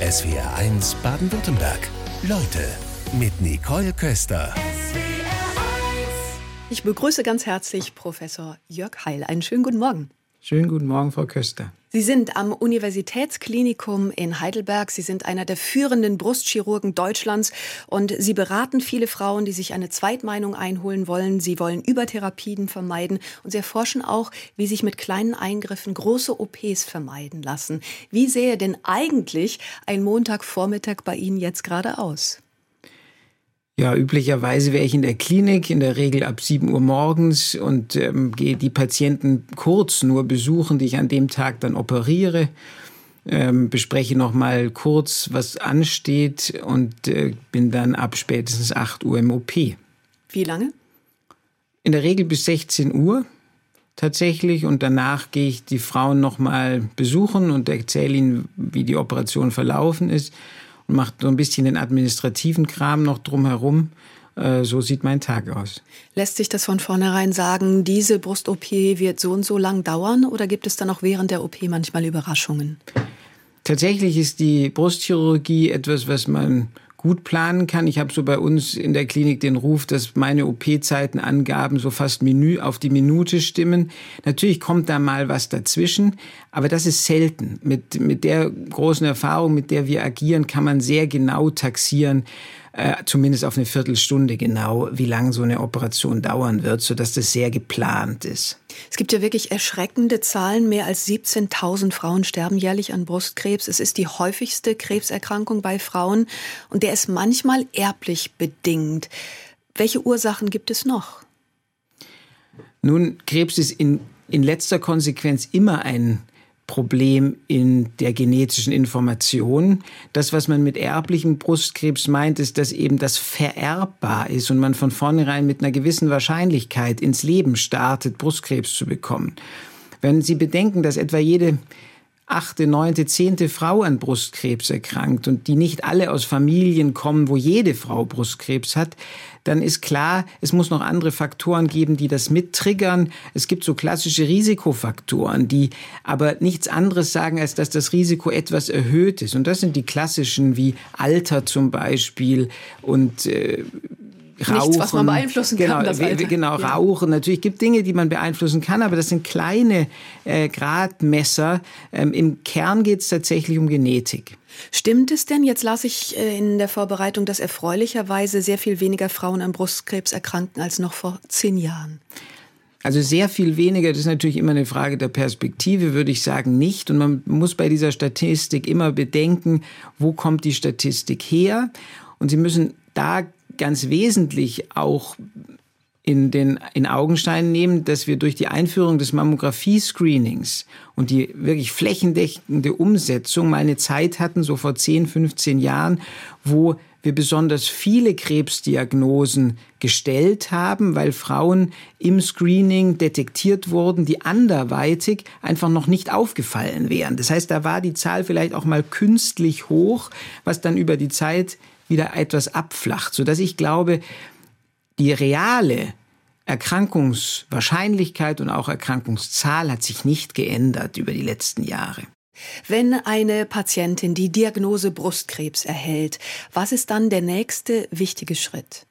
SWR1 Baden-Württemberg. Leute mit Nicole Köster. Ich begrüße ganz herzlich Professor Jörg Heil. Einen schönen guten Morgen. Schönen guten Morgen, Frau Köster. Sie sind am Universitätsklinikum in Heidelberg. Sie sind einer der führenden Brustchirurgen Deutschlands und Sie beraten viele Frauen, die sich eine Zweitmeinung einholen wollen. Sie wollen Übertherapien vermeiden und Sie erforschen auch, wie sich mit kleinen Eingriffen große OPs vermeiden lassen. Wie sähe denn eigentlich ein Montagvormittag bei Ihnen jetzt gerade aus? Ja, üblicherweise wäre ich in der Klinik, in der Regel ab 7 Uhr morgens und gehe die Patienten kurz nur besuchen, die ich an dem Tag dann operiere, bespreche noch mal kurz, was ansteht und bin dann ab spätestens 8 Uhr im OP. Wie lange? In der Regel bis 16 Uhr tatsächlich und danach gehe ich die Frauen noch mal besuchen und erzähle ihnen, wie die Operation verlaufen ist. Und macht so ein bisschen den administrativen Kram noch drumherum. So sieht mein Tag aus. Lässt sich das von vornherein sagen, diese Brust-OP wird so und so lang dauern? Oder gibt es dann auch während der OP manchmal Überraschungen? Tatsächlich ist die Brustchirurgie etwas, was man gut planen kann. Ich habe so bei uns in der Klinik den Ruf, dass meine OP-Zeitenangaben so fast auf die Minute stimmen. Natürlich kommt da mal was dazwischen, aber das ist selten. Mit der großen Erfahrung, mit der wir agieren, kann man sehr genau taxieren, zumindest auf eine Viertelstunde genau, wie lange so eine Operation dauern wird, sodass das sehr geplant ist. Es gibt ja wirklich erschreckende Zahlen. Mehr als 17.000 Frauen sterben jährlich an Brustkrebs. Es ist die häufigste Krebserkrankung bei Frauen und der ist manchmal erblich bedingt. Welche Ursachen gibt es noch? Nun, Krebs ist in letzter Konsequenz immer ein Problem in der genetischen Information. Das, was man mit erblichem Brustkrebs meint, ist, dass eben das vererbbar ist und man von vornherein mit einer gewissen Wahrscheinlichkeit ins Leben startet, Brustkrebs zu bekommen. Wenn Sie bedenken, dass etwa jede 8., 9., 10. Frau an Brustkrebs erkrankt und die nicht alle aus Familien kommen, wo jede Frau Brustkrebs hat, dann ist klar, es muss noch andere Faktoren geben, die das mittriggern. Es gibt so klassische Risikofaktoren, die aber nichts anderes sagen, als dass das Risiko etwas erhöht ist. Und das sind die klassischen wie Alter zum Beispiel und Rauchen. Nichts, was man beeinflussen kann. Genau, Rauchen. Natürlich gibt es Dinge, die man beeinflussen kann, aber das sind kleine Gradmesser. Im Kern geht es tatsächlich um Genetik. Stimmt es denn? Jetzt las ich in der Vorbereitung, dass erfreulicherweise sehr viel weniger Frauen an Brustkrebs erkranken als noch vor 10 Jahren. Also sehr viel weniger, das ist natürlich immer eine Frage der Perspektive, würde ich sagen, nicht. Und man muss bei dieser Statistik immer bedenken, wo kommt die Statistik her? Und Sie müssen da ganz wesentlich auch in Augenschein nehmen, dass wir durch die Einführung des Mammographie-Screenings und die wirklich flächendeckende Umsetzung mal eine Zeit hatten, so vor 10, 15 Jahren, wo wir besonders viele Krebsdiagnosen gestellt haben, weil Frauen im Screening detektiert wurden, die anderweitig einfach noch nicht aufgefallen wären. Das heißt, da war die Zahl vielleicht auch mal künstlich hoch, was dann über die Zeit wieder etwas abflacht, sodass ich glaube, die reale Erkrankungswahrscheinlichkeit und auch Erkrankungszahl hat sich nicht geändert über die letzten Jahre. Wenn eine Patientin die Diagnose Brustkrebs erhält, was ist dann der nächste wichtige Schritt?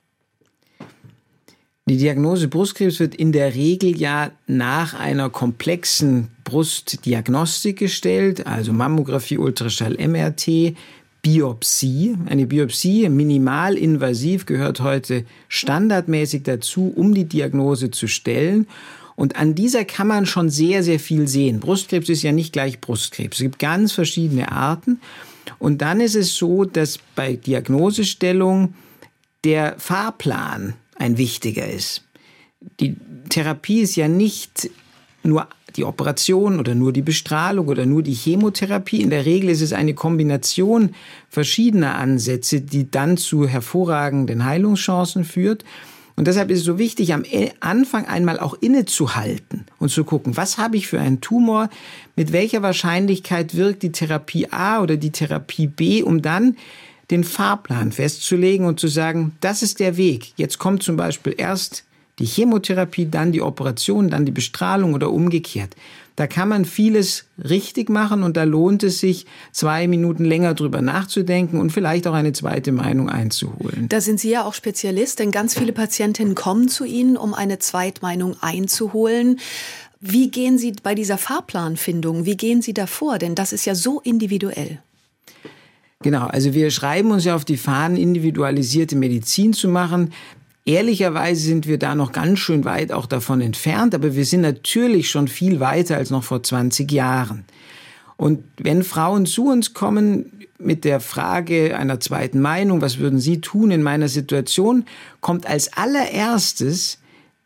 Die Diagnose Brustkrebs wird in der Regel ja nach einer komplexen Brustdiagnostik gestellt, also Mammographie, Ultraschall, MRT, Biopsie. Eine Biopsie, minimalinvasiv, gehört heute standardmäßig dazu, um die Diagnose zu stellen. Und an dieser kann man schon sehr, sehr viel sehen. Brustkrebs ist ja nicht gleich Brustkrebs. Es gibt ganz verschiedene Arten. Und dann ist es so, dass bei Diagnosestellung der Fahrplan ein wichtiger ist. Die Therapie ist ja nicht nur die Operation oder nur die Bestrahlung oder nur die Chemotherapie. In der Regel ist es eine Kombination verschiedener Ansätze, die dann zu hervorragenden Heilungschancen führt. Und deshalb ist es so wichtig, am Anfang einmal auch innezuhalten und zu gucken, was habe ich für einen Tumor, mit welcher Wahrscheinlichkeit wirkt die Therapie A oder die Therapie B, um dann den Fahrplan festzulegen und zu sagen, das ist der Weg. Jetzt kommt zum Beispiel erst die Chemotherapie, dann die Operation, dann die Bestrahlung oder umgekehrt. Da kann man vieles richtig machen und da lohnt es sich, 2 Minuten länger drüber nachzudenken und vielleicht auch eine zweite Meinung einzuholen. Da sind Sie ja auch Spezialist, denn ganz viele Patientinnen kommen zu Ihnen, um eine Zweitmeinung einzuholen. Wie gehen Sie bei dieser Fahrplanfindung, wie gehen Sie da vor? Denn das ist ja so individuell. Genau, also wir schreiben uns ja auf die Fahnen, individualisierte Medizin zu machen. Ehrlicherweise sind wir da noch ganz schön weit auch davon entfernt, aber wir sind natürlich schon viel weiter als noch vor 20 Jahren. Und wenn Frauen zu uns kommen mit der Frage einer zweiten Meinung, was würden Sie tun in meiner Situation, kommt als allererstes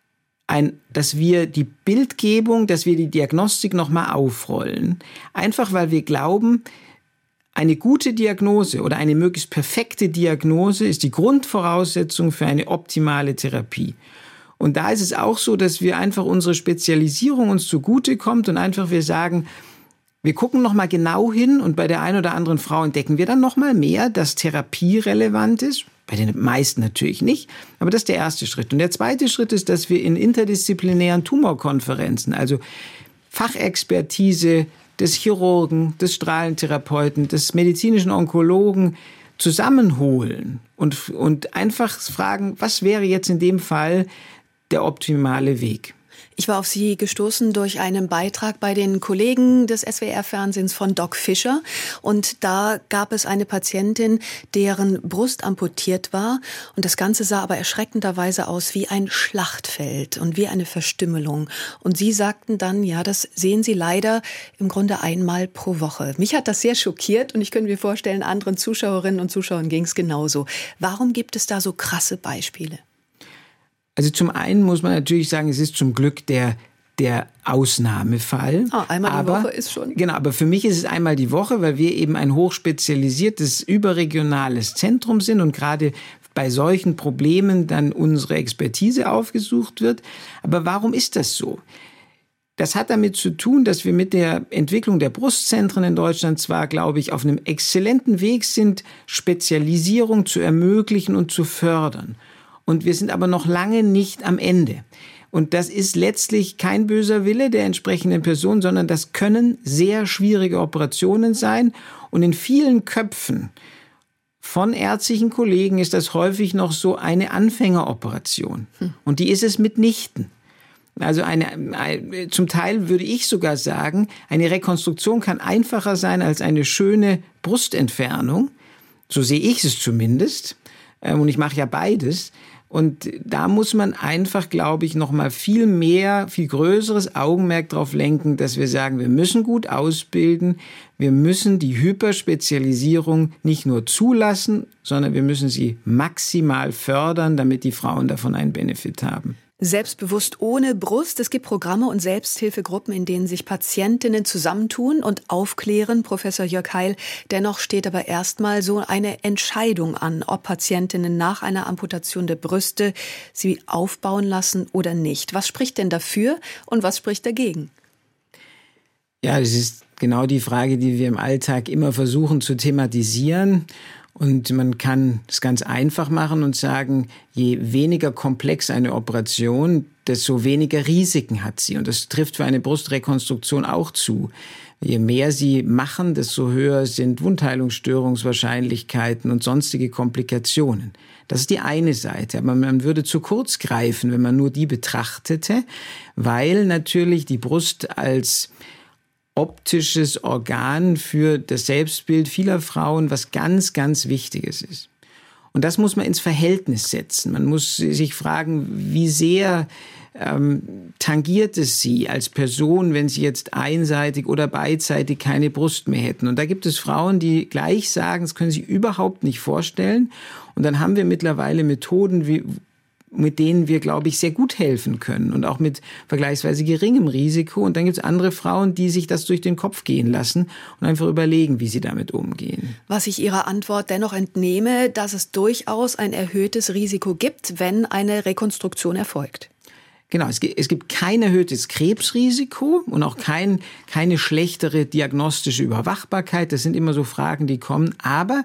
dass wir die Bildgebung, dass wir die Diagnostik nochmal aufrollen. Einfach weil wir glauben, eine gute Diagnose oder eine möglichst perfekte Diagnose ist die Grundvoraussetzung für eine optimale Therapie. Und da ist es auch so, dass wir einfach unsere Spezialisierung uns zugutekommt und einfach wir sagen, wir gucken nochmal genau hin und bei der einen oder anderen Frau entdecken wir dann nochmal mehr, dass Therapie relevant ist. Bei den meisten natürlich nicht, aber das ist der erste Schritt. Und der zweite Schritt ist, dass wir in interdisziplinären Tumorkonferenzen, also Fachexpertise des Chirurgen, des Strahlentherapeuten, des medizinischen Onkologen zusammenholen und einfach fragen, was wäre jetzt in dem Fall der optimale Weg? Ich war auf Sie gestoßen durch einen Beitrag bei den Kollegen des SWR-Fernsehens von Doc Fischer. Und da gab es eine Patientin, deren Brust amputiert war. Und das Ganze sah aber erschreckenderweise aus wie ein Schlachtfeld und wie eine Verstümmelung. Und Sie sagten dann, ja, das sehen Sie leider im Grunde einmal pro Woche. Mich hat das sehr schockiert und ich könnte mir vorstellen, anderen Zuschauerinnen und Zuschauern ging es genauso. Warum gibt es da so krasse Beispiele? Also zum einen muss man natürlich sagen, es ist zum Glück der Ausnahmefall. Einmal die Woche ist schon. Genau, aber für mich ist es einmal die Woche, weil wir eben ein hochspezialisiertes, überregionales Zentrum sind und gerade bei solchen Problemen dann unsere Expertise aufgesucht wird. Aber warum ist das so? Das hat damit zu tun, dass wir mit der Entwicklung der Brustzentren in Deutschland zwar, glaube ich, auf einem exzellenten Weg sind, Spezialisierung zu ermöglichen und zu fördern. Und wir sind aber noch lange nicht am Ende. Und das ist letztlich kein böser Wille der entsprechenden Person, sondern das können sehr schwierige Operationen sein. Und in vielen Köpfen von ärztlichen Kollegen ist das häufig noch so eine Anfängeroperation. Und die ist es mitnichten. Also zum Teil würde ich sogar sagen, eine Rekonstruktion kann einfacher sein als eine schöne Brustentfernung. So sehe ich es zumindest. Und ich mache ja beides. Und da muss man einfach, glaube ich, noch mal viel größeres Augenmerk drauf lenken, dass wir sagen, wir müssen gut ausbilden, wir müssen die Hyperspezialisierung nicht nur zulassen, sondern wir müssen sie maximal fördern, damit die Frauen davon einen Benefit haben. Selbstbewusst ohne Brust. Es gibt Programme und Selbsthilfegruppen, in denen sich Patientinnen zusammentun und aufklären. Professor Jörg Heil, dennoch steht aber erstmal so eine Entscheidung an, ob Patientinnen nach einer Amputation der Brüste sie aufbauen lassen oder nicht. Was spricht denn dafür und was spricht dagegen? Ja, das ist genau die Frage, die wir im Alltag immer versuchen zu thematisieren. Und man kann es ganz einfach machen und sagen, je weniger komplex eine Operation, desto weniger Risiken hat sie. Und das trifft für eine Brustrekonstruktion auch zu. Je mehr sie machen, desto höher sind Wundheilungsstörungswahrscheinlichkeiten und sonstige Komplikationen. Das ist die eine Seite. Aber man würde zu kurz greifen, wenn man nur die betrachtete, weil natürlich die Brust als optisches Organ für das Selbstbild vieler Frauen was ganz, ganz Wichtiges ist. Und das muss man ins Verhältnis setzen. Man muss sich fragen, wie sehr tangiert es sie als Person, wenn sie jetzt einseitig oder beidseitig keine Brust mehr hätten. Und da gibt es Frauen, die gleich sagen, das können sie überhaupt nicht vorstellen. Und dann haben wir mittlerweile Methoden, mit denen wir, glaube ich, sehr gut helfen können und auch mit vergleichsweise geringem Risiko. Und dann gibt es andere Frauen, die sich das durch den Kopf gehen lassen und einfach überlegen, wie sie damit umgehen. Was ich Ihrer Antwort dennoch entnehme, dass es durchaus ein erhöhtes Risiko gibt, wenn eine Rekonstruktion erfolgt. Genau, es gibt kein erhöhtes Krebsrisiko und auch keine schlechtere diagnostische Überwachbarkeit. Das sind immer so Fragen, die kommen. Aber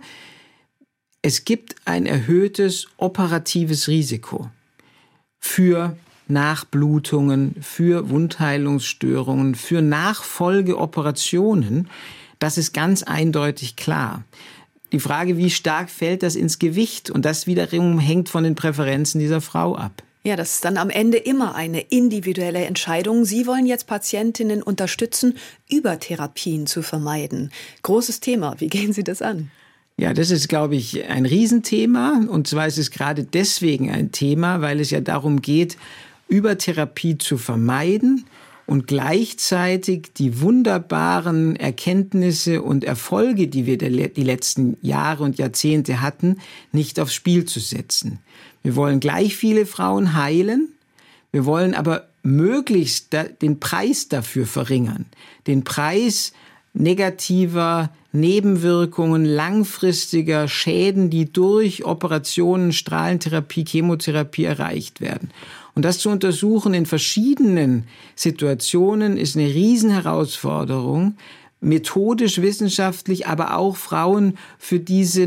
es gibt ein erhöhtes operatives Risiko für Nachblutungen, für Wundheilungsstörungen, für Nachfolgeoperationen. Das ist ganz eindeutig klar. Die Frage, wie stark fällt das ins Gewicht? Und das wiederum hängt von den Präferenzen dieser Frau ab. Ja, das ist dann am Ende immer eine individuelle Entscheidung. Sie wollen jetzt Patientinnen unterstützen, Übertherapien zu vermeiden. Großes Thema. Wie gehen Sie das an? Ja, das ist, glaube ich, ein Riesenthema. Und zwar ist es gerade deswegen ein Thema, weil es ja darum geht, Übertherapie zu vermeiden und gleichzeitig die wunderbaren Erkenntnisse und Erfolge, die wir die letzten Jahre und Jahrzehnte hatten, nicht aufs Spiel zu setzen. Wir wollen gleich viele Frauen heilen, wir wollen aber möglichst den Preis dafür verringern. Den Preis negativer Nebenwirkungen, langfristiger Schäden, die durch Operationen, Strahlentherapie, Chemotherapie erreicht werden. Und das zu untersuchen in verschiedenen Situationen ist eine Riesenherausforderung, methodisch, wissenschaftlich, aber auch Frauen für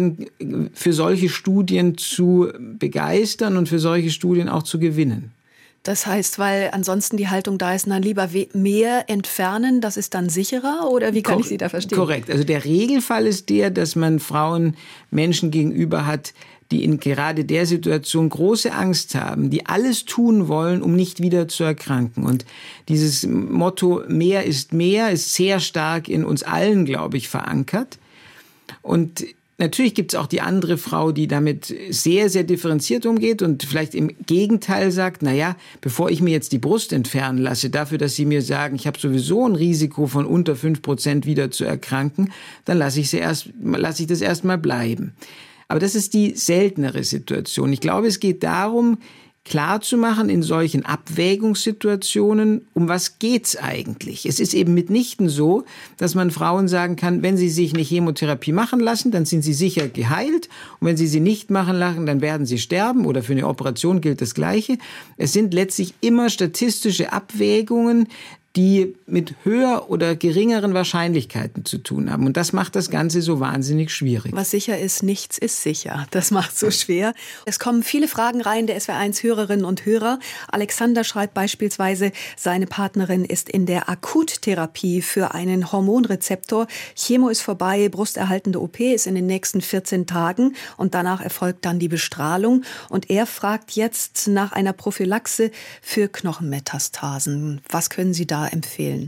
solche Studien zu begeistern und für solche Studien auch zu gewinnen. Das heißt, weil ansonsten die Haltung da ist, na lieber mehr entfernen, das ist dann sicherer? Oder wie kann ich Sie da verstehen? Korrekt. Also der Regelfall ist der, dass man Menschen gegenüber hat, die in gerade der Situation große Angst haben, die alles tun wollen, um nicht wieder zu erkranken. Und dieses Motto mehr ist sehr stark in uns allen, glaube ich, verankert. Und natürlich gibt es auch die andere Frau, die damit sehr, sehr differenziert umgeht und vielleicht im Gegenteil sagt, naja, bevor ich mir jetzt die Brust entfernen lasse, dafür, dass Sie mir sagen, ich habe sowieso ein Risiko von unter 5% wieder zu erkranken, dann lasse ich das erstmal bleiben. Aber das ist die seltenere Situation. Ich glaube, es geht darum, klarzumachen in solchen Abwägungssituationen, um was geht's eigentlich? Es ist eben mitnichten so, dass man Frauen sagen kann, wenn sie sich eine Chemotherapie machen lassen, dann sind sie sicher geheilt. Und wenn sie nicht machen lassen, dann werden sie sterben. Oder für eine Operation gilt das Gleiche. Es sind letztlich immer statistische Abwägungen, die mit höher oder geringeren Wahrscheinlichkeiten zu tun haben. Und das macht das Ganze so wahnsinnig schwierig. Was sicher ist, nichts ist sicher. Das macht so schwer. Es kommen viele Fragen rein der SWR1-Hörerinnen und Hörer. Alexander schreibt beispielsweise, seine Partnerin ist in der Akuttherapie für einen Hormonrezeptor. Chemo ist vorbei, brusterhaltende OP ist in den nächsten 14 Tagen und danach erfolgt dann die Bestrahlung. Und er fragt jetzt nach einer Prophylaxe für Knochenmetastasen. Was können Sie da empfehlen?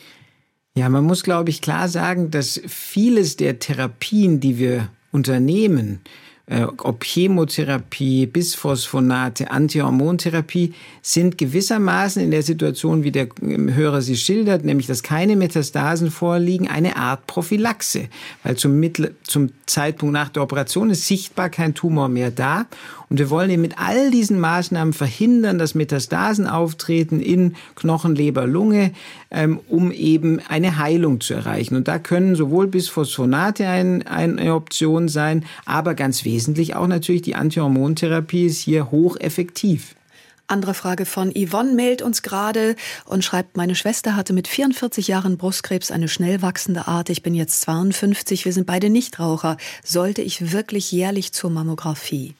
Ja, man muss, glaube ich, klar sagen, dass vieles der Therapien, die wir unternehmen, ob Chemotherapie, Bisphosphonate, Antihormontherapie, sind gewissermaßen in der Situation, wie der Hörer sie schildert, nämlich dass keine Metastasen vorliegen, eine Art Prophylaxe. Weil zum Zeitpunkt nach der Operation ist sichtbar kein Tumor mehr da. Und wir wollen eben mit all diesen Maßnahmen verhindern, dass Metastasen auftreten in Knochen, Leber, Lunge, um eben eine Heilung zu erreichen. Und da können sowohl Bisphosphonate eine Option sein, aber ganz wesentlich auch natürlich die Antihormontherapie ist hier hocheffektiv. Andere Frage von Yvonne mailt uns gerade und schreibt, meine Schwester hatte mit 44 Jahren Brustkrebs, eine schnell wachsende Art. Ich bin jetzt 52, wir sind beide Nichtraucher. Sollte ich wirklich jährlich zur Mammographie?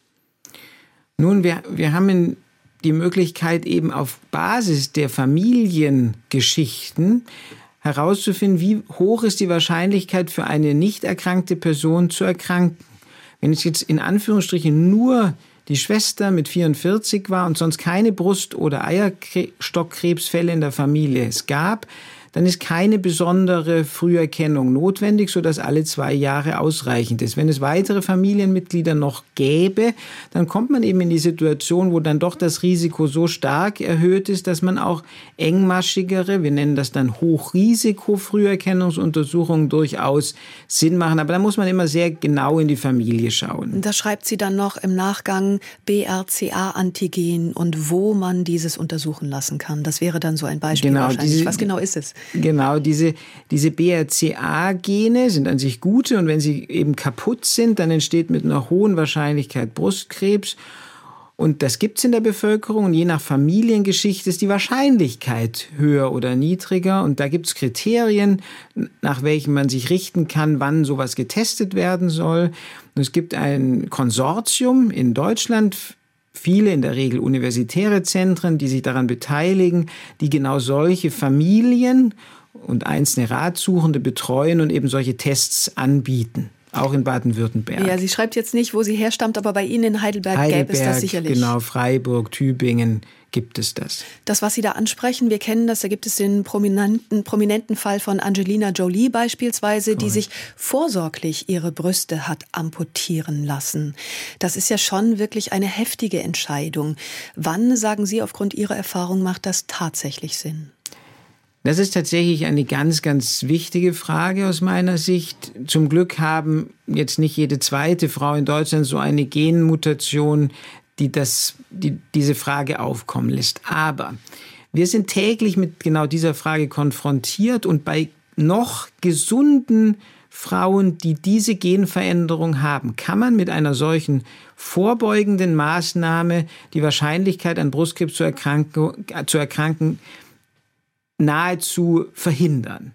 Nun, wir haben die Möglichkeit, eben auf Basis der Familiengeschichten herauszufinden, wie hoch ist die Wahrscheinlichkeit für eine nicht erkrankte Person zu erkranken. Wenn es jetzt in Anführungsstrichen nur die Schwester mit 44 war und sonst keine Brust- oder Eierstockkrebsfälle in der Familie es gab, dann ist keine besondere Früherkennung notwendig, sodass alle 2 Jahre ausreichend ist. Wenn es weitere Familienmitglieder noch gäbe, dann kommt man eben in die Situation, wo dann doch das Risiko so stark erhöht ist, dass man auch engmaschigere, wir nennen das dann Hochrisiko-Früherkennungsuntersuchungen durchaus Sinn machen. Aber da muss man immer sehr genau in die Familie schauen. Da schreibt sie dann noch im Nachgang BRCA-Antigen und wo man dieses untersuchen lassen kann. Das wäre dann so ein Beispiel wahrscheinlich. Was genau ist es? Genau, diese BRCA-Gene sind an sich gute und wenn sie eben kaputt sind, dann entsteht mit einer hohen Wahrscheinlichkeit Brustkrebs. Und das gibt's in der Bevölkerung und je nach Familiengeschichte ist die Wahrscheinlichkeit höher oder niedriger. Und da gibt's Kriterien, nach welchen man sich richten kann, wann sowas getestet werden soll. Und es gibt ein Konsortium in Deutschland, viele, in der Regel universitäre Zentren, die sich daran beteiligen, die genau solche Familien und einzelne Ratsuchende betreuen und eben solche Tests anbieten. Auch in Baden-Württemberg. Ja, sie schreibt jetzt nicht, wo sie herstammt, aber bei Ihnen in Heidelberg gäbe es das sicherlich. Genau, Freiburg, Tübingen gibt es das. Das, was Sie da ansprechen, wir kennen das, da gibt es den prominenten Fall von Angelina Jolie beispielsweise, die sich vorsorglich ihre Brüste hat amputieren lassen. Das ist ja schon wirklich eine heftige Entscheidung. Wann, sagen Sie, aufgrund Ihrer Erfahrung, macht das tatsächlich Sinn? Das ist tatsächlich eine ganz, ganz wichtige Frage aus meiner Sicht. Zum Glück haben jetzt nicht jede zweite Frau in Deutschland so eine Genmutation, die diese Frage aufkommen lässt. Aber wir sind täglich mit genau dieser Frage konfrontiert und bei noch gesunden Frauen, die diese Genveränderung haben, kann man mit einer solchen vorbeugenden Maßnahme die Wahrscheinlichkeit, an Brustkrebs zu erkranken, nahezu verhindern.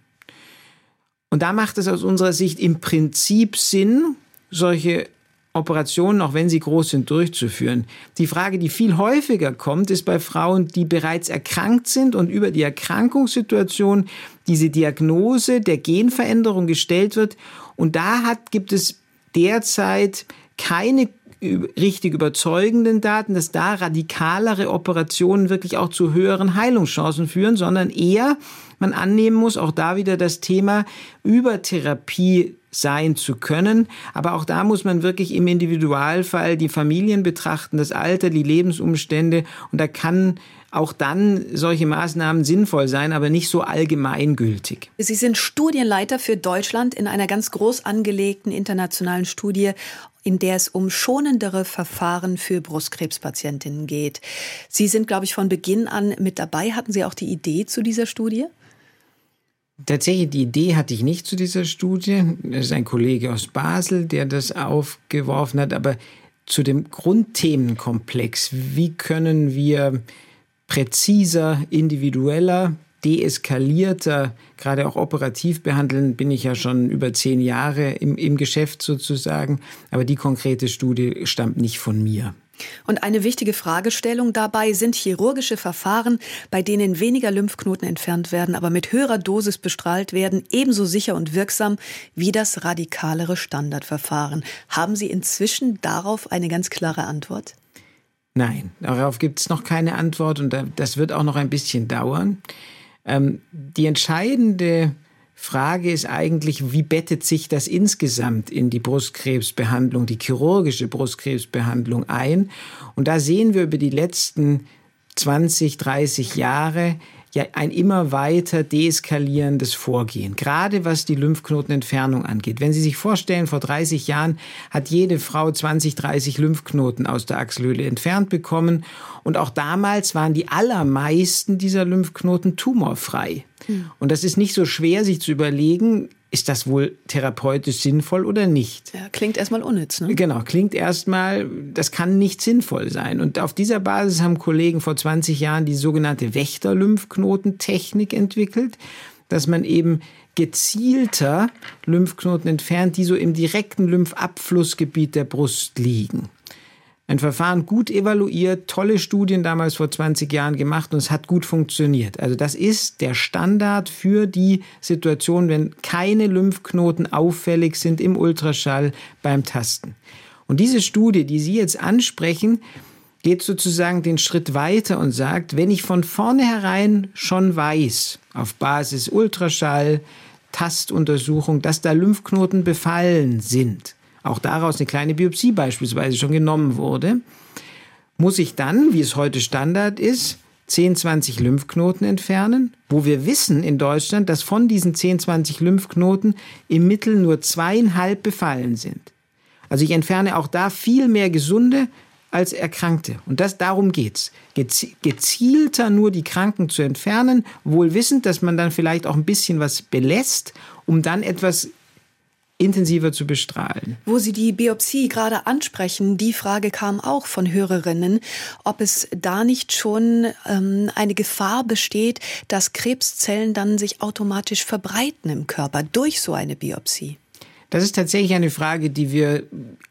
Und da macht es aus unserer Sicht im Prinzip Sinn, solche Operationen, auch wenn sie groß sind, durchzuführen. Die Frage, die viel häufiger kommt, ist bei Frauen, die bereits erkrankt sind und über die Erkrankungssituation diese Diagnose der Genveränderung gestellt wird. Und da gibt es derzeit keine richtig überzeugenden Daten, dass da radikalere Operationen wirklich auch zu höheren Heilungschancen führen, sondern eher man annehmen muss, auch da wieder das Thema Übertherapie sein zu können. Aber auch da muss man wirklich im Individualfall die Familien betrachten, das Alter, die Lebensumstände. Und da kann auch dann solche Maßnahmen sinnvoll sein, aber nicht so allgemeingültig. Sie sind Studienleiter für Deutschland in einer ganz groß angelegten internationalen Studie, in der es um schonendere Verfahren für Brustkrebspatientinnen geht. Sie sind, glaube ich, von Beginn an mit dabei. Hatten Sie auch die Idee zu dieser Studie? Tatsächlich, die Idee hatte ich nicht zu dieser Studie. Das ist ein Kollege aus Basel, der das aufgeworfen hat. Aber zu dem Grundthemenkomplex, wie können wir präziser, individueller, deeskalierter, gerade auch operativ behandeln, bin ich ja schon über 10 Jahre im Geschäft sozusagen. Aber die konkrete Studie stammt nicht von mir. Und eine wichtige Fragestellung dabei sind chirurgische Verfahren, bei denen weniger Lymphknoten entfernt werden, aber mit höherer Dosis bestrahlt werden, ebenso sicher und wirksam wie das radikalere Standardverfahren. Haben Sie inzwischen darauf eine ganz klare Antwort? Nein, darauf gibt es noch keine Antwort und das wird auch noch ein bisschen dauern. Die entscheidende Frage ist eigentlich, wie bettet sich das insgesamt in die Brustkrebsbehandlung, die chirurgische Brustkrebsbehandlung ein? Und da sehen wir über die letzten 20, 30 Jahre ja ein immer weiter deeskalierendes Vorgehen, gerade was die Lymphknotenentfernung angeht. Wenn Sie sich vorstellen, vor 30 Jahren hat jede Frau 20, 30 Lymphknoten aus der Achselhöhle entfernt bekommen und auch damals waren die allermeisten dieser Lymphknoten tumorfrei. Und das ist nicht so schwer, sich zu überlegen, ist das wohl therapeutisch sinnvoll oder nicht? Ja, klingt erstmal unnütz, ne? Genau, klingt erstmal, das kann nicht sinnvoll sein. Und auf dieser Basis haben Kollegen vor 20 Jahren die sogenannte Wächter-Lymphknotentechnik entwickelt, dass man eben gezielter Lymphknoten entfernt, die so im direkten Lymphabflussgebiet der Brust liegen. Ein Verfahren gut evaluiert, tolle Studien damals vor 20 Jahren gemacht und es hat gut funktioniert. Also das ist der Standard für die Situation, wenn keine Lymphknoten auffällig sind im Ultraschall beim Tasten. Und diese Studie, die Sie jetzt ansprechen, geht sozusagen den Schritt weiter und sagt, wenn ich von vornherein schon weiß, auf Basis Ultraschall, Tastuntersuchung, dass da Lymphknoten befallen sind, auch daraus eine kleine Biopsie beispielsweise schon genommen wurde, muss ich dann, wie es heute Standard ist, 10, 20 Lymphknoten entfernen, wo wir wissen in Deutschland, dass von diesen 10, 20 Lymphknoten im Mittel nur 2,5 befallen sind. Also ich entferne auch da viel mehr Gesunde als Erkrankte. Und darum geht's. Gezielter nur die Kranken zu entfernen, wohl wissend, dass man dann vielleicht auch ein bisschen was belässt, um dann etwas intensiver zu bestrahlen. Wo Sie die Biopsie gerade ansprechen, die Frage kam auch von Hörerinnen, ob es da nicht schon eine Gefahr besteht, dass Krebszellen dann sich automatisch verbreiten im Körper durch so eine Biopsie. Das ist tatsächlich eine Frage, die wir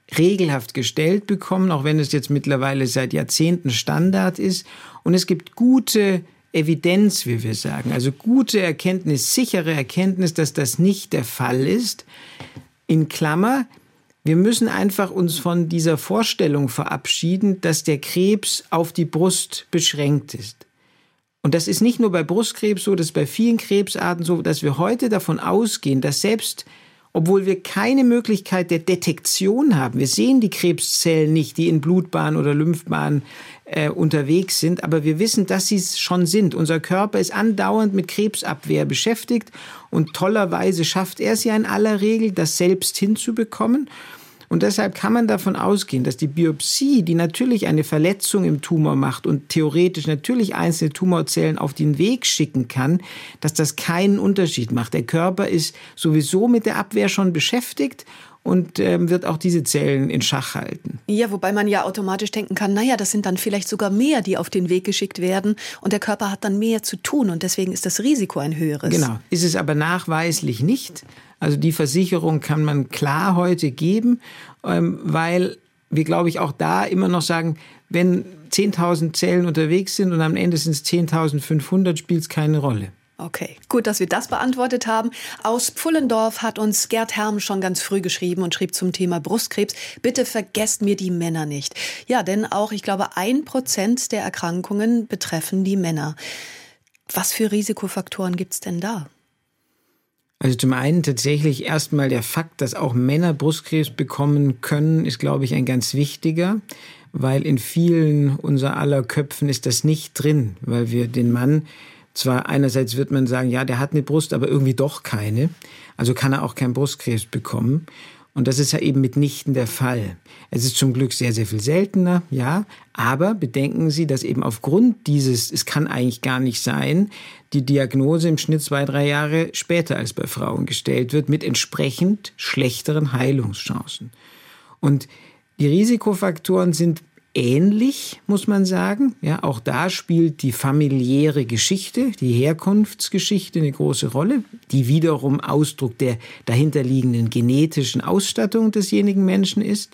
regelhaft gestellt bekommen, auch wenn es jetzt mittlerweile seit Jahrzehnten Standard ist. Und es gibt gute Evidenz, wie wir sagen, also gute Erkenntnis, sichere Erkenntnis, dass das nicht der Fall ist. In Klammer, wir müssen einfach uns von dieser Vorstellung verabschieden, dass der Krebs auf die Brust beschränkt ist. Und das ist nicht nur bei Brustkrebs so, das ist bei vielen Krebsarten so, dass wir heute davon ausgehen, dass selbst, obwohl wir keine Möglichkeit der Detektion haben, wir sehen die Krebszellen nicht, die in Blutbahn oder Lymphbahn unterwegs sind, aber wir wissen, dass sie es schon sind. Unser Körper ist andauernd mit Krebsabwehr beschäftigt und tollerweise schafft er es ja in aller Regel, das selbst hinzubekommen. Und deshalb kann man davon ausgehen, dass die Biopsie, die natürlich eine Verletzung im Tumor macht und theoretisch natürlich einzelne Tumorzellen auf den Weg schicken kann, dass das keinen Unterschied macht. Der Körper ist sowieso mit der Abwehr schon beschäftigt und wird auch diese Zellen in Schach halten. Ja, wobei man ja automatisch denken kann, naja, das sind dann vielleicht sogar mehr, die auf den Weg geschickt werden und der Körper hat dann mehr zu tun und deswegen ist das Risiko ein höheres. Genau, ist es aber nachweislich nicht. Also die Versicherung kann man klar heute geben, weil wir, glaube ich, auch da immer noch sagen, wenn 10.000 Zellen unterwegs sind und am Ende sind es 10.500, spielt es keine Rolle. Okay, gut, dass wir das beantwortet haben. Aus Pfullendorf hat uns Gerd Herm schon ganz früh geschrieben und schrieb zum Thema Brustkrebs: Bitte vergesst mir die Männer nicht. Ja, denn auch, ich glaube, 1% der Erkrankungen betreffen die Männer. Was für Risikofaktoren gibt's denn da? Also zum einen tatsächlich erstmal der Fakt, dass auch Männer Brustkrebs bekommen können, ist, glaube ich, ein ganz wichtiger, weil in vielen unser aller Köpfen ist das nicht drin, weil wir den Mann zwar einerseits wird man sagen, ja, der hat eine Brust, aber irgendwie doch keine, also kann er auch keinen Brustkrebs bekommen. Und das ist ja eben mitnichten der Fall. Es ist zum Glück sehr, sehr viel seltener, ja. Aber bedenken Sie, dass eben aufgrund dieses, es kann eigentlich gar nicht sein, die Diagnose im Schnitt 2-3 Jahre später als bei Frauen gestellt wird, mit entsprechend schlechteren Heilungschancen. Und die Risikofaktoren sind ähnlich, muss man sagen. Ja, auch da spielt die familiäre Geschichte, die Herkunftsgeschichte eine große Rolle, die wiederum Ausdruck der dahinterliegenden genetischen Ausstattung desjenigen Menschen ist.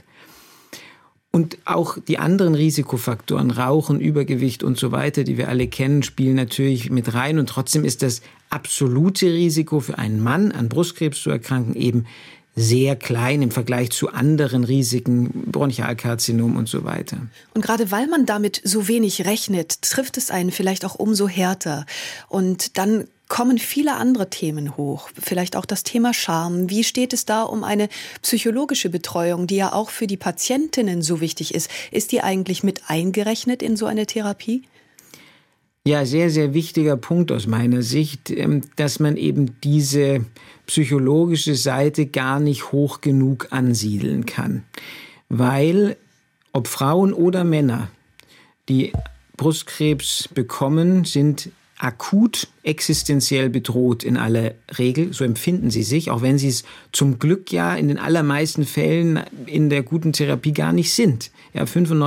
Und auch die anderen Risikofaktoren, Rauchen, Übergewicht und so weiter, die wir alle kennen, spielen natürlich mit rein. Und trotzdem ist das absolute Risiko für einen Mann, an Brustkrebs zu erkranken, eben sehr klein im Vergleich zu anderen Risiken, Bronchialkarzinom und so weiter. Und gerade weil man damit so wenig rechnet, trifft es einen vielleicht auch umso härter. Und dann kommen viele andere Themen hoch, vielleicht auch das Thema Scham. Wie steht es da um eine psychologische Betreuung, die ja auch für die Patientinnen so wichtig ist? Ist die eigentlich mit eingerechnet in so eine Therapie? Ja, sehr, sehr wichtiger Punkt aus meiner Sicht, dass man eben diese psychologische Seite gar nicht hoch genug ansiedeln kann. Weil, ob Frauen oder Männer, die Brustkrebs bekommen, sind akut existenziell bedroht in aller Regel, so empfinden sie sich, auch wenn sie es zum Glück ja in den allermeisten Fällen in der guten Therapie gar nicht sind. Ja,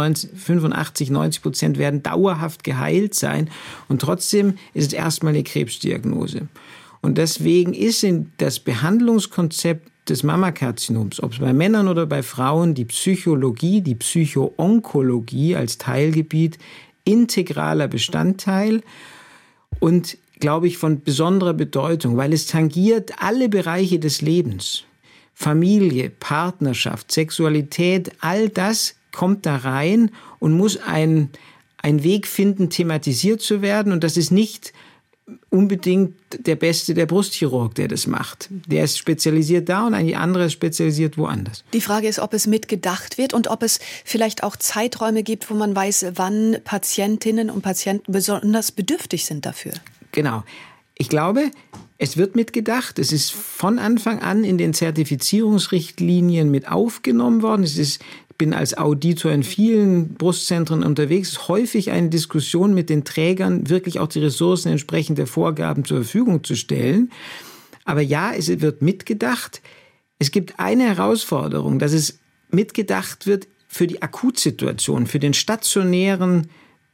85-90% werden dauerhaft geheilt sein und trotzdem ist es erstmal eine Krebsdiagnose. Und deswegen ist in das Behandlungskonzept des Mammakarzinoms, ob es bei Männern oder bei Frauen, die Psychologie, die Psychoonkologie als Teilgebiet integraler Bestandteil und, glaube ich, von besonderer Bedeutung, weil es tangiert alle Bereiche des Lebens. Familie, Partnerschaft, Sexualität, all das kommt da rein und muss ein Weg finden, thematisiert zu werden. Und das ist nicht unbedingt der Beste, der Brustchirurg, der das macht. Der ist spezialisiert da und ein anderer ist spezialisiert woanders. Die Frage ist, ob es mitgedacht wird und ob es vielleicht auch Zeiträume gibt, wo man weiß, wann Patientinnen und Patienten besonders bedürftig sind dafür. Genau. Ich glaube, es wird mitgedacht. Es ist von Anfang an in den Zertifizierungsrichtlinien mit aufgenommen worden. Ich bin als Auditor in vielen Brustzentren unterwegs. Es ist häufig eine Diskussion mit den Trägern, wirklich auch die Ressourcen entsprechend der Vorgaben zur Verfügung zu stellen. Aber ja, es wird mitgedacht. Es gibt eine Herausforderung, dass es mitgedacht wird für die Akutsituation, für den stationären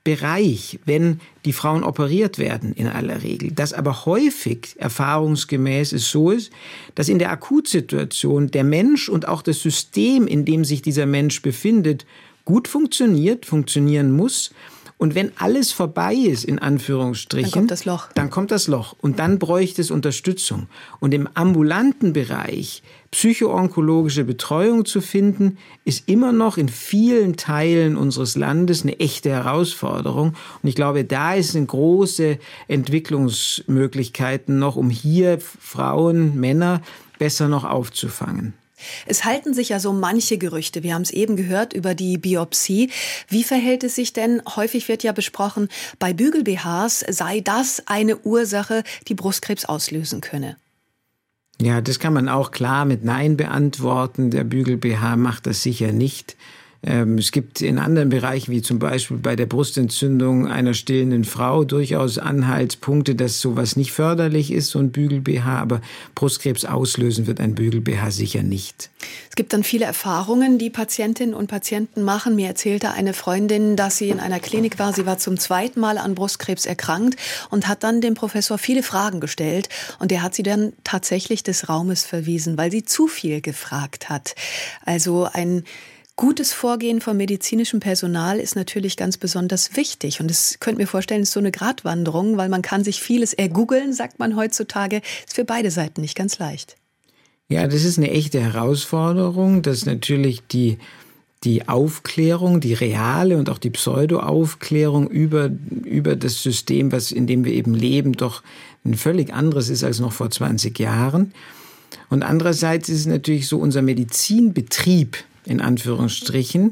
Bereich, wenn die Frauen operiert werden in aller Regel. Das aber häufig erfahrungsgemäß es so ist, dass in der Akutsituation der Mensch und auch das System, in dem sich dieser Mensch befindet, gut funktionieren muss. Und wenn alles vorbei ist, in Anführungsstrichen, dann kommt das Loch. Und dann bräuchte es Unterstützung. Und im ambulanten Bereich psychoonkologische Betreuung zu finden, ist immer noch in vielen Teilen unseres Landes eine echte Herausforderung. Und ich glaube, da sind große Entwicklungsmöglichkeiten noch, um hier Frauen, Männer besser noch aufzufangen. Es halten sich ja so manche Gerüchte. Wir haben es eben gehört über die Biopsie. Wie verhält es sich denn? Häufig wird ja besprochen, bei Bügel-BHs sei das eine Ursache, die Brustkrebs auslösen könne. Ja, das kann man auch klar mit Nein beantworten. Der Bügel-BH macht das sicher nicht. Es gibt in anderen Bereichen, wie zum Beispiel bei der Brustentzündung einer stillenden Frau, durchaus Anhaltspunkte, dass sowas nicht förderlich ist, so ein Bügel-BH. Aber Brustkrebs auslösen wird ein Bügel-BH sicher nicht. Es gibt dann viele Erfahrungen, die Patientinnen und Patienten machen. Mir erzählte eine Freundin, dass sie in einer Klinik war. Sie war zum 2. Mal an Brustkrebs erkrankt und hat dann dem Professor viele Fragen gestellt. Und der hat sie dann tatsächlich des Raumes verwiesen, weil sie zu viel gefragt hat. Also ein gutes Vorgehen von medizinischem Personal ist natürlich ganz besonders wichtig. Und das könnt mir vorstellen, ist so eine Gratwanderung, weil man kann sich vieles ergoogeln, sagt man heutzutage. Ist für beide Seiten nicht ganz leicht. Ja, das ist eine echte Herausforderung, dass natürlich die Aufklärung, die reale und auch die Pseudo-Aufklärung über das System, in dem wir eben leben, doch ein völlig anderes ist als noch vor 20 Jahren. Und andererseits ist es natürlich so, unser Medizinbetrieb, in Anführungsstrichen,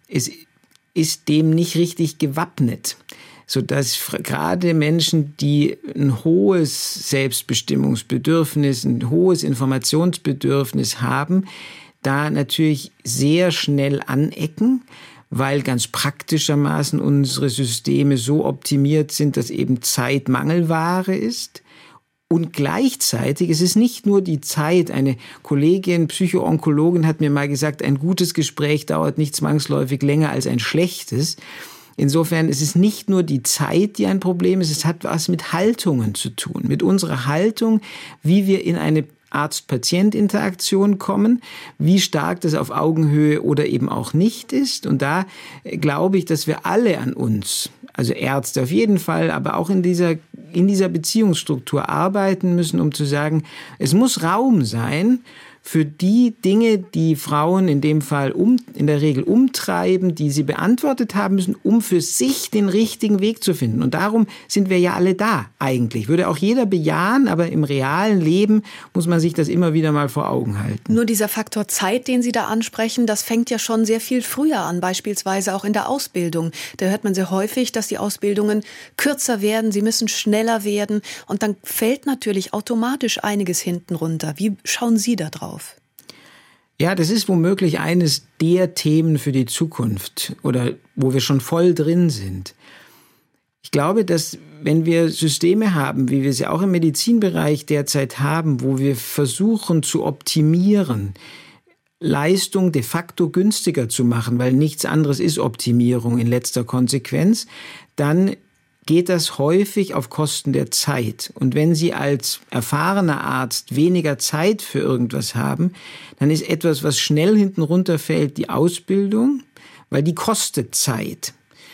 ist dem nicht richtig gewappnet, sodass gerade Menschen, die ein hohes Selbstbestimmungsbedürfnis, ein hohes Informationsbedürfnis haben, da natürlich sehr schnell anecken, weil ganz praktischermaßen unsere Systeme so optimiert sind, dass eben Zeit Mangelware ist. Und gleichzeitig, es ist nicht nur die Zeit, eine Kollegin, Psychoonkologin hat mir mal gesagt, ein gutes Gespräch dauert nicht zwangsläufig länger als ein schlechtes. Insofern ist es nicht nur die Zeit, die ein Problem ist, es hat was mit Haltungen zu tun, mit unserer Haltung, wie wir in eine Arzt-Patient-Interaktion kommen, wie stark das auf Augenhöhe oder eben auch nicht ist. Und da glaube ich, dass wir alle an uns, also Ärzte auf jeden Fall, aber auch in dieser Beziehungsstruktur arbeiten müssen, um zu sagen, es muss Raum sein für die Dinge, die Frauen in dem Fall in der Regel umtreiben, die sie beantwortet haben müssen, um für sich den richtigen Weg zu finden. Und darum sind wir ja alle da eigentlich. Würde auch jeder bejahen, aber im realen Leben muss man sich das immer wieder mal vor Augen halten. Nur dieser Faktor Zeit, den Sie da ansprechen, das fängt ja schon sehr viel früher an, beispielsweise auch in der Ausbildung. Da hört man sehr häufig, dass die Ausbildungen kürzer werden, sie müssen schneller werden und dann fällt natürlich automatisch einiges hinten runter. Wie schauen Sie da drauf? Ja, das ist womöglich eines der Themen für die Zukunft oder wo wir schon voll drin sind. Ich glaube, dass wenn wir Systeme haben, wie wir sie auch im Medizinbereich derzeit haben, wo wir versuchen zu optimieren, Leistung de facto günstiger zu machen, weil nichts anderes ist Optimierung in letzter Konsequenz, dann geht das häufig auf Kosten der Zeit. Und wenn Sie als erfahrener Arzt weniger Zeit für irgendwas haben, dann ist etwas, was schnell hinten runterfällt, die Ausbildung, weil die kostet Zeit.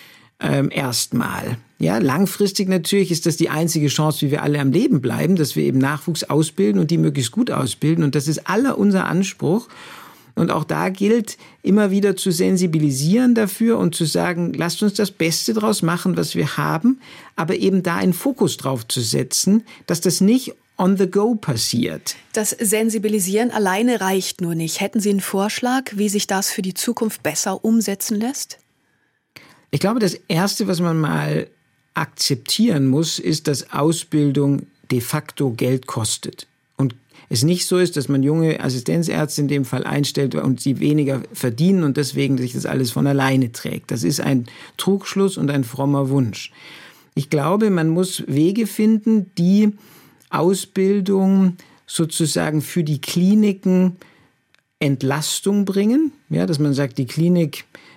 Erstmal. Ja, langfristig natürlich ist das die einzige Chance, wie wir alle am Leben bleiben, dass wir eben Nachwuchs ausbilden und die möglichst gut ausbilden. Und das ist unser Anspruch. Und auch da gilt, immer wieder zu sensibilisieren dafür und zu sagen, lasst uns das Beste draus machen, was wir haben, aber eben da einen Fokus drauf zu setzen, dass das nicht on the go passiert. Das Sensibilisieren alleine reicht nur nicht. Hätten Sie einen Vorschlag, wie sich das für die Zukunft besser umsetzen lässt? Ich glaube, das Erste, was man mal akzeptieren muss, ist, dass Ausbildung de facto Geld kostet. Und es nicht so ist, dass man junge Assistenzärzte in dem Fall einstellt und sie weniger verdienen und deswegen sich das alles von alleine trägt. Das ist ein Trugschluss und ein frommer Wunsch. Ich glaube, man muss Wege finden, die Ausbildung sozusagen für die Kliniken Entlastung bringen. Ja, dass man sagt, die Klinik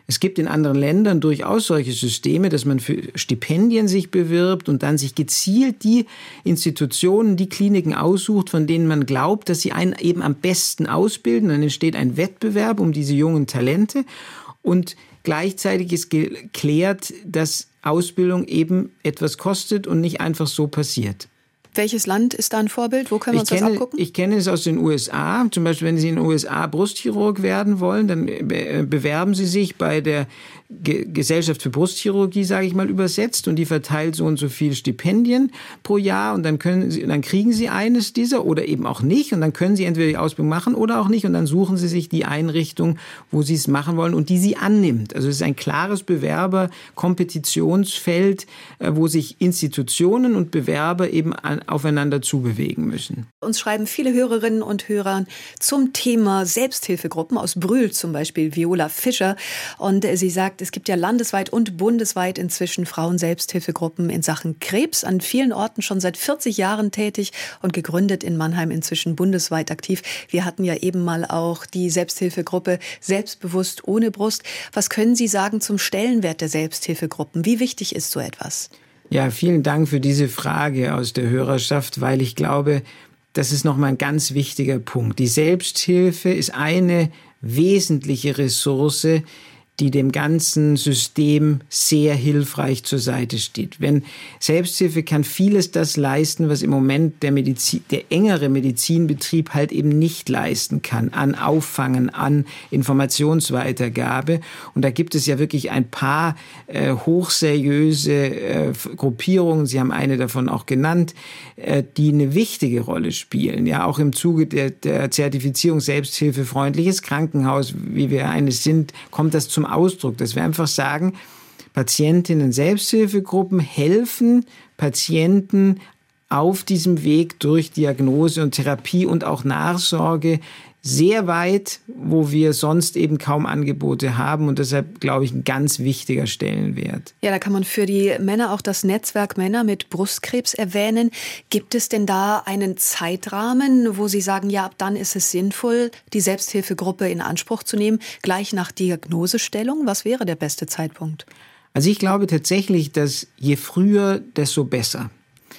Es gibt in anderen Ländern durchaus solche Systeme, dass man für Stipendien sich bewirbt und dann sich gezielt die Institutionen, die Kliniken aussucht, von denen man glaubt, dass sie einen eben am besten ausbilden. Dann entsteht ein Wettbewerb um diese jungen Talente und gleichzeitig ist geklärt, dass Ausbildung eben etwas kostet und nicht einfach so passiert. Welches Land ist da ein Vorbild? Wo können wir uns das abgucken? Ich kenne es aus den USA. Zum Beispiel, wenn Sie in den USA Brustchirurg werden wollen, dann bewerben Sie sich bei der Gesellschaft für Brustchirurgie, sage ich mal, übersetzt, und die verteilt so und so viele Stipendien pro Jahr und dann kriegen Sie eines dieser oder eben auch nicht und dann können Sie entweder die Ausbildung machen oder auch nicht und dann suchen Sie sich die Einrichtung, wo Sie es machen wollen und die Sie annimmt. Also es ist ein klares Bewerber-Kompetitionsfeld, wo sich Institutionen und Bewerber eben aufeinander zubewegen müssen. Uns schreiben viele Hörerinnen und Hörer zum Thema Selbsthilfegruppen, aus Brühl zum Beispiel Viola Fischer, und sie sagt, es gibt ja landesweit und bundesweit inzwischen Frauen-Selbsthilfegruppen in Sachen Krebs, an vielen Orten schon seit 40 Jahren tätig und gegründet in Mannheim, inzwischen bundesweit aktiv. Wir hatten ja eben mal auch die Selbsthilfegruppe Selbstbewusst ohne Brust. Was können Sie sagen zum Stellenwert der Selbsthilfegruppen? Wie wichtig ist so etwas? Ja, vielen Dank für diese Frage aus der Hörerschaft, weil ich glaube, das ist nochmal ein ganz wichtiger Punkt. Die Selbsthilfe ist eine wesentliche Ressource, die dem ganzen System sehr hilfreich zur Seite steht. Wenn Selbsthilfe kann vieles das leisten, was im Moment der engere Medizinbetrieb halt eben nicht leisten kann, an Auffangen, an Informationsweitergabe. Und da gibt es ja wirklich ein paar hochseriöse Gruppierungen, Sie haben eine davon auch genannt, die eine wichtige Rolle spielen. Ja, auch im Zuge der Zertifizierung Selbsthilfefreundliches Krankenhaus, wie wir eines sind, kommt das zum Ausdruck, dass wir einfach sagen, Patientinnen-Selbsthilfegruppen helfen Patienten auf diesem Weg durch Diagnose und Therapie und auch Nachsorge sehr weit, wo wir sonst eben kaum Angebote haben und deshalb, glaube ich, ein ganz wichtiger Stellenwert. Ja, da kann man für die Männer auch das Netzwerk Männer mit Brustkrebs erwähnen. Gibt es denn da einen Zeitrahmen, wo Sie sagen, ja, ab dann ist es sinnvoll, die Selbsthilfegruppe in Anspruch zu nehmen, gleich nach Diagnosestellung? Was wäre der beste Zeitpunkt? Also ich glaube tatsächlich, dass je früher, desto besser.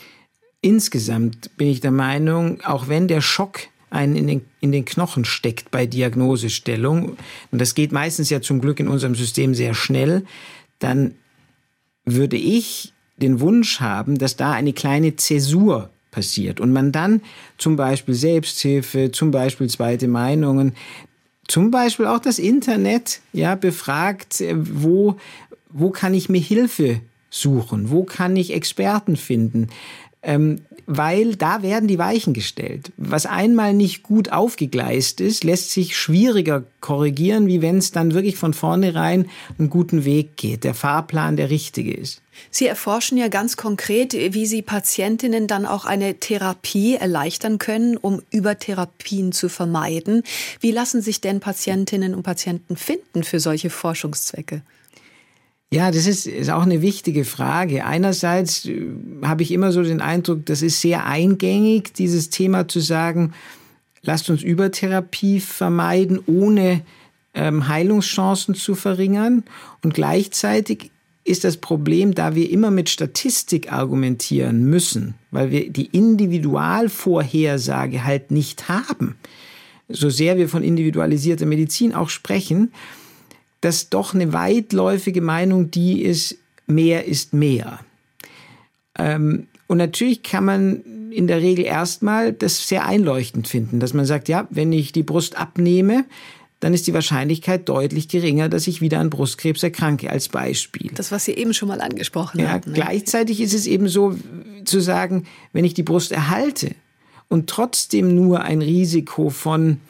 Insgesamt bin ich der Meinung, auch wenn der Schock einen in den Knochen steckt bei Diagnosestellung, und das geht meistens ja zum Glück in unserem System sehr schnell, dann würde ich den Wunsch haben, dass da eine kleine Zäsur passiert und man dann zum Beispiel Selbsthilfe, zum Beispiel zweite Meinungen, zum Beispiel auch das Internet, ja, befragt, wo kann ich mir Hilfe suchen, wo kann ich Experten finden, weil da werden die Weichen gestellt. Was einmal nicht gut aufgegleist ist, lässt sich schwieriger korrigieren, wie wenn es dann wirklich von vornherein einen guten Weg geht, der Fahrplan der richtige ist. Sie erforschen ja ganz konkret, wie Sie Patientinnen dann auch eine Therapie erleichtern können, um Übertherapien zu vermeiden. Wie lassen sich denn Patientinnen und Patienten finden für solche Forschungszwecke? Ja, das ist auch eine wichtige Frage. Einerseits habe ich immer so den Eindruck, das ist sehr eingängig, dieses Thema zu sagen, lasst uns Übertherapie vermeiden, ohne Heilungschancen zu verringern. Und gleichzeitig ist das Problem, da wir immer mit Statistik argumentieren müssen, weil wir die Individualvorhersage halt nicht haben, so sehr wir von individualisierter Medizin auch sprechen, dass doch eine weitläufige Meinung die ist, mehr ist mehr. Und natürlich kann man in der Regel erstmal das sehr einleuchtend finden, dass man sagt, ja, wenn ich die Brust abnehme, dann ist die Wahrscheinlichkeit deutlich geringer, dass ich wieder an Brustkrebs erkranke, als Beispiel. Das, was Sie eben schon mal angesprochen haben. Ja, gleichzeitig ist es eben so, zu sagen, wenn ich die Brust erhalte und trotzdem nur ein Risiko von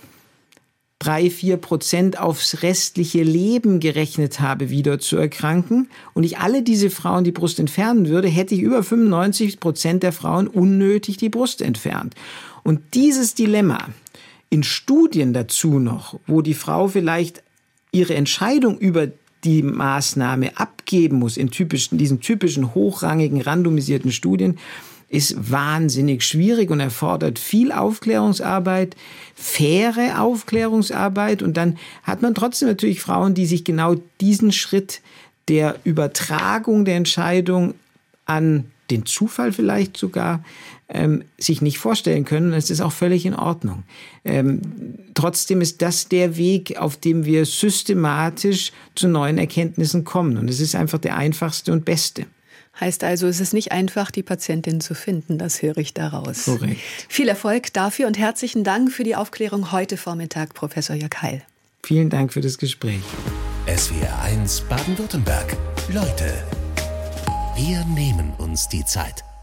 3-4% aufs restliche Leben gerechnet habe, wieder zu erkranken, und ich alle diese Frauen die Brust entfernen würde, hätte ich über 95% der Frauen unnötig die Brust entfernt. Und dieses Dilemma in Studien dazu noch, wo die Frau vielleicht ihre Entscheidung über die Maßnahme abgeben muss, in diesen typischen hochrangigen, randomisierten Studien, ist wahnsinnig schwierig und erfordert viel Aufklärungsarbeit, faire Aufklärungsarbeit. Und dann hat man trotzdem natürlich Frauen, die sich genau diesen Schritt der Übertragung der Entscheidung an den Zufall vielleicht sogar sich nicht vorstellen können. Das ist auch völlig in Ordnung. Trotzdem ist das der Weg, auf dem wir systematisch zu neuen Erkenntnissen kommen. Und es ist einfach der einfachste und beste. Heißt also, es ist nicht einfach, die Patientin zu finden, das höre ich daraus. Korrekt. Viel Erfolg dafür und herzlichen Dank für die Aufklärung heute Vormittag, Professor Jörg Heil. Vielen Dank für das Gespräch. SWR1 Baden-Württemberg. Leute, wir nehmen uns die Zeit.